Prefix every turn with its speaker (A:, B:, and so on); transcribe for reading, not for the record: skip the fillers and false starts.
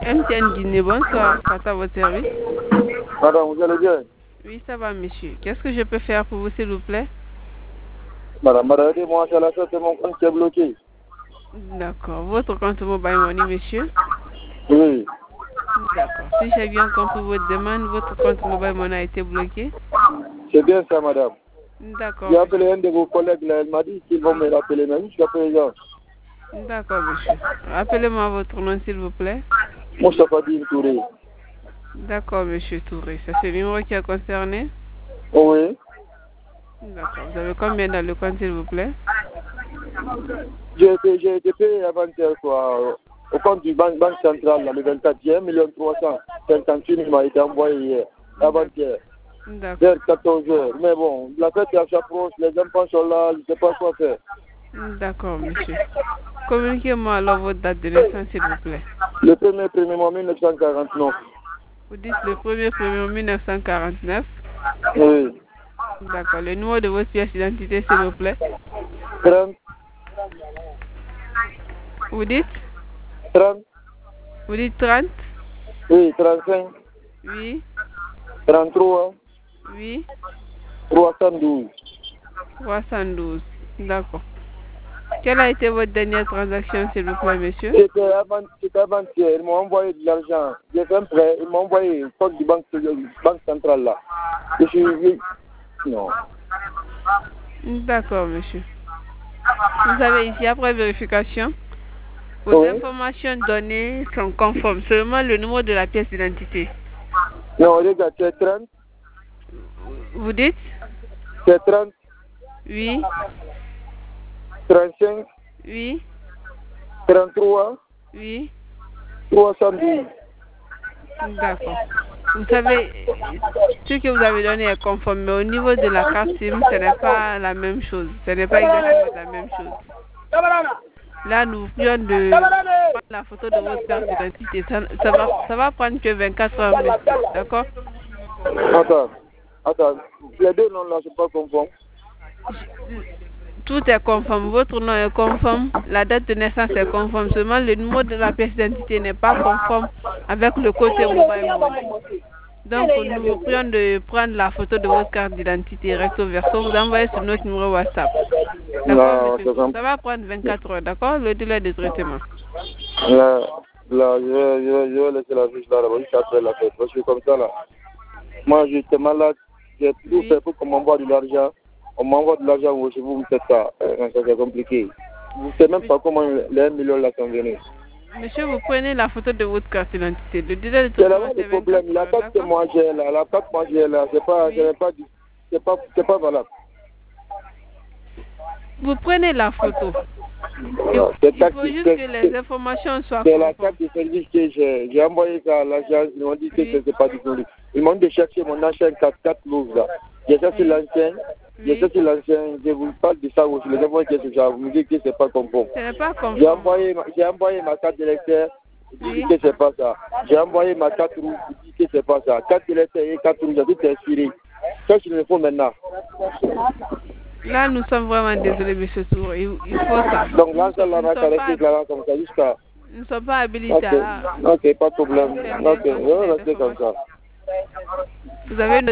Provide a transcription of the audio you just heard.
A: MTN Guinée, bonsoir. Passe à votre service.
B: Madame, vous allez bien?
A: Oui, ça va, monsieur. Qu'est-ce que je peux faire pour vous, s'il vous plaît?
B: Madame, aidez-moi, c'est la sorte de mon compte qui est bloqué.
A: D'accord. Votre compte Mobile Money, monsieur?
B: Oui.
A: D'accord. Si j'ai bien compris votre demande, votre compte Mobile Money a été bloqué?
B: C'est bien ça, madame.
A: D'accord.
B: J'ai appelé un de vos collègues, là, elle m'a dit qu'ils vont me rappeler, mais jusqu'à présent.
A: D'accord, monsieur. Rappelez-moi votre nom, s'il vous plaît.
B: Moustapha Dine Touré.
A: D'accord, monsieur Touré. C'est ce numéro qui est concerné?
B: Oui.
A: D'accord. Vous avez combien dans le compte, s'il vous plaît?
B: J'ai été payé avant-hier, quoi, au compte du banque centrale, là, le 24, j'ai 1 358 000 m'a été envoyé hier, avant-hier,
A: D'accord.
B: vers 14 heures. Mais bon, la fête s'approche, les enfants sont là, je ne sais pas quoi faire.
A: D'accord, monsieur. Communiquez-moi alors votre date de naissance, s'il vous plaît.
B: Le 1er mois 1949.
A: Vous dites le 1er 1949.
B: Oui.
A: D'accord. Le numéro de votre pièce d'identité, s'il vous plaît.
B: 30.
A: Vous dites
B: 30.
A: Vous dites 30.
B: Oui, 35.
A: Oui.
B: 33.
A: Oui.
B: 312.
A: 312. D'accord. Quelle a été votre dernière transaction, s'il vous plaît, monsieur?
B: C'était avant-hier. Ils m'ont envoyé de l'argent. J'ai fait un prêt. Ils m'ont envoyé le code du banque centrale là. Je suis. Non.
A: D'accord, monsieur. Vous savez, ici, après vérification, vos informations données sont conformes. Seulement le numéro de la pièce d'identité.
B: Non, regarde, c'est 30.
A: Vous dites?
B: C'est 30.
A: Oui.
B: 35.
A: Oui.
B: 33.
A: Oui.
B: 312.
A: D'accord. Vous savez, ce que vous avez donné est conforme, mais au niveau de la carte SIM, ce n'est pas la même chose. Ce n'est pas exactement la même chose. Là, nous prions de prendre la photo de votre carte d'identité. Ça va prendre que 24 heures, monsieur. D'accord?
B: Attends. Les deux noms là, c'est pas conforme.
A: Tout est conforme. Votre nom est conforme. La date de naissance est conforme. Seulement, le numéro de la pièce d'identité n'est pas conforme avec le côté Mobile Money. Donc, nous vous prions de prendre la photo de votre carte d'identité recto verso. Vous envoyez sur notre numéro WhatsApp. D'accord, monsieur? Ça va prendre 24 heures, d'accord? Le délai de traitement.
B: Là, je vais laisser la juge là, juste après la fête. Parce que comme ça, là, moi, j'étais malade. J'ai tout fait pour qu'on m'envoie de l'argent. On m'envoie de l'argent, vous me faites ça. Ça c'est compliqué. Vous ne savez même pas comment les 1 million là sont venus.
A: Monsieur, vous prenez la photo de votre carte d'identité. Le délai de
B: C'est
A: traitement,
B: là
A: c'est
B: le problème.
A: 24
B: La
A: heures,
B: carte que
A: d'accord?
B: moi j'ai là, c'est pas valable.
A: Vous prenez la photo. Il faut juste que les informations soient
B: c'est la
A: conformes.
B: carte de service que j'ai envoyé ça à l'agence. Ils m'ont dit que c'est pas disponible. Ils m'ont dit de chercher mon ancien 4 lourds là. J'ai cherché l'ancien. J'ai cherché l'ancien. Je vous parle de ça aussi. Les informations que j'ai, vous me dites que c'est pas conforme.
A: Ce n'est pas conforme.
B: J'ai envoyé ma carte d'électeur. Il dit que c'est pas ça. J'ai envoyé ma carte rouge. Il dit que c'est pas ça. Carte d'électeur et carte rouge, tout est expiré. Qu'est-ce qu'il me faut maintenant?
A: Là, nous sommes vraiment désolés, monsieur Tour. Il faut ça.
B: Donc là, ça là, comme ça jusqu'à.
A: Nous ne sommes pas habilités à.
B: Ok, pas de problème. Ok, je vais rester comme ça.
A: Vous avez une